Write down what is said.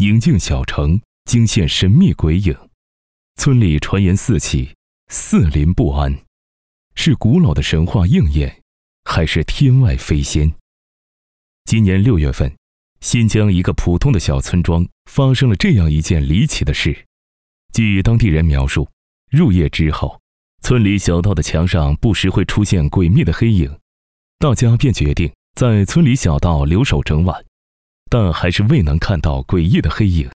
宁静小城惊现神秘鬼影，村里传言四起，四邻不安。是古老的神话应验，还是天外飞仙？今年6月份，新疆一个普通的小村庄发生了这样一件离奇的事。据当地人描述，入夜之后，村里小道的墙上不时会出现诡秘的黑影，大家便决定在村里小道留守整晚，但还是未能看到诡异的黑影。